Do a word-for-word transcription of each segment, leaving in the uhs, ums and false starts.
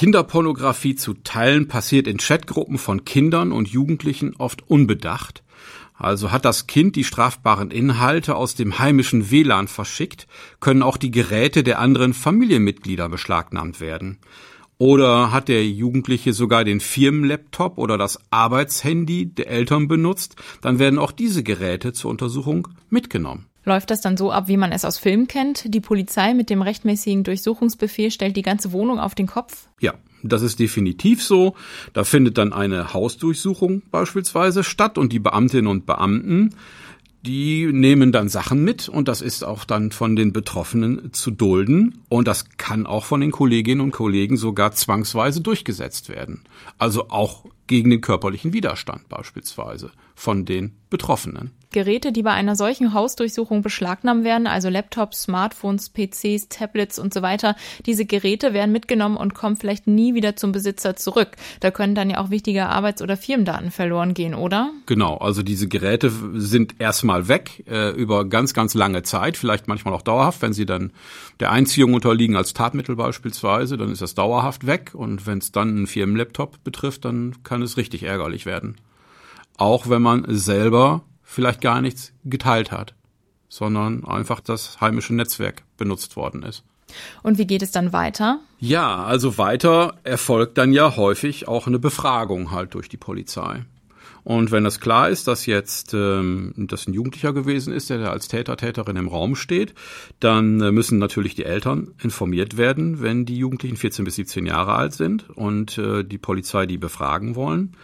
Kinderpornografie zu teilen passiert in Chatgruppen von Kindern und Jugendlichen oft unbedacht. Also hat das Kind die strafbaren Inhalte aus dem heimischen W L A N verschickt, können auch die Geräte der anderen Familienmitglieder beschlagnahmt werden. Oder hat der Jugendliche sogar den Firmenlaptop oder das Arbeitshandy der Eltern benutzt, dann werden auch diese Geräte zur Untersuchung mitgenommen. Läuft das dann so ab, wie man es aus Filmen kennt? Die Polizei mit dem rechtmäßigen Durchsuchungsbefehl stellt die ganze Wohnung auf den Kopf? Ja, das ist definitiv so. Da findet dann eine Hausdurchsuchung beispielsweise statt und die Beamtinnen und Beamten, die nehmen dann Sachen mit und das ist auch dann von den Betroffenen zu dulden und das kann auch von den Kolleginnen und Kollegen sogar zwangsweise durchgesetzt werden. Also auch gegen den körperlichen Widerstand beispielsweise von den Betroffenen. Geräte, die bei einer solchen Hausdurchsuchung beschlagnahmt werden, also Laptops, Smartphones, P Cs, Tablets und so weiter, diese Geräte werden mitgenommen und kommen vielleicht nie wieder zum Besitzer zurück. Da können dann ja auch wichtige Arbeits- oder Firmendaten verloren gehen, oder? Genau, also diese Geräte sind erstmal weg äh, über ganz, ganz lange Zeit, vielleicht manchmal auch dauerhaft, wenn sie dann der Einziehung unterliegen als Tatmittel beispielsweise, dann ist das dauerhaft weg und wenn es dann einen Firmenlaptop betrifft, dann kann es richtig ärgerlich werden. Auch wenn man selber vielleicht gar nichts geteilt hat, sondern einfach das heimische Netzwerk benutzt worden ist. Und wie geht es dann weiter? Ja, also weiter erfolgt dann ja häufig auch eine Befragung halt durch die Polizei. Und wenn das klar ist, dass jetzt ähm, das ein Jugendlicher gewesen ist, der da als Täter, Täterin im Raum steht, dann äh, müssen natürlich die Eltern informiert werden, wenn die Jugendlichen vierzehn bis siebzehn Jahre alt sind und äh, die Polizei die befragen wollen.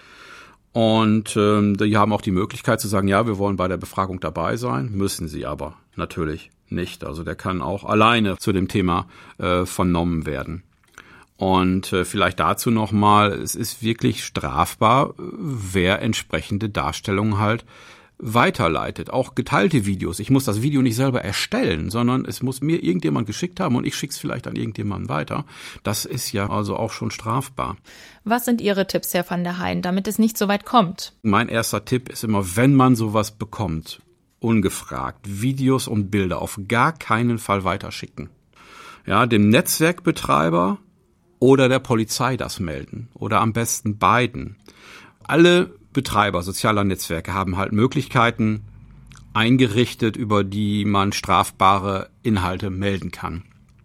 Und ähm, die haben auch die Möglichkeit zu sagen, ja, wir wollen bei der Befragung dabei sein, müssen sie aber natürlich nicht. Also der kann auch alleine zu dem Thema äh, vernommen werden. Und äh, vielleicht dazu nochmal, es ist wirklich strafbar, wer entsprechende Darstellungen halt weiterleitet. Auch geteilte Videos. Ich muss das Video nicht selber erstellen, sondern es muss mir irgendjemand geschickt haben und ich schicke es vielleicht an irgendjemanden weiter. Das ist ja also auch schon strafbar. Was sind Ihre Tipps, Herr van der Heyen, damit es nicht so weit kommt? Mein erster Tipp ist immer, wenn man sowas bekommt, ungefragt, Videos und Bilder auf gar keinen Fall weiterschicken. Ja, dem Netzwerkbetreiber oder der Polizei das melden oder am besten beiden. Alle Betreiber sozialer Netzwerke haben halt Möglichkeiten eingerichtet, über die man strafbare Inhalte melden kann.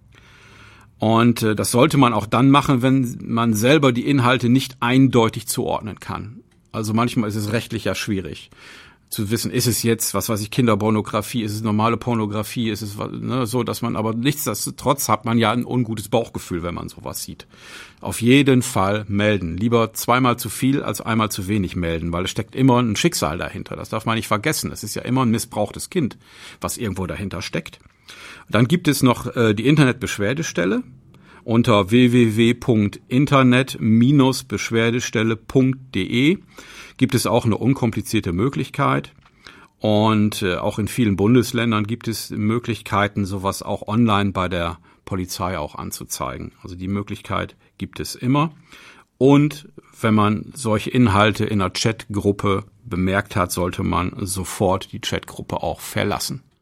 Und äh, das sollte man auch dann machen, wenn man selber die Inhalte nicht eindeutig zuordnen kann. Also manchmal ist es rechtlich ja schwierig zu wissen, ist es jetzt, was weiß ich, Kinderpornografie, ist es normale Pornografie, ist es ne, so, dass man aber nichtsdestotrotz hat man ja ein ungutes Bauchgefühl, wenn man sowas sieht. Auf jeden Fall melden. Lieber zweimal zu viel als einmal zu wenig melden, weil es steckt immer ein Schicksal dahinter. Das darf man nicht vergessen. Es ist ja immer ein missbrauchtes Kind, was irgendwo dahinter steckt. Dann gibt es noch äh, die Internetbeschwerdestelle. Unter w w w punkt internet Bindestrich beschwerdestelle punkt d e gibt es auch eine unkomplizierte Möglichkeit. Und äh, auch in vielen Bundesländern gibt es Möglichkeiten, sowas auch online bei der Polizei auch anzuzeigen. Also die Möglichkeit gibt es immer. Und wenn man solche Inhalte in einer Chatgruppe bemerkt hat, sollte man sofort die Chatgruppe auch verlassen.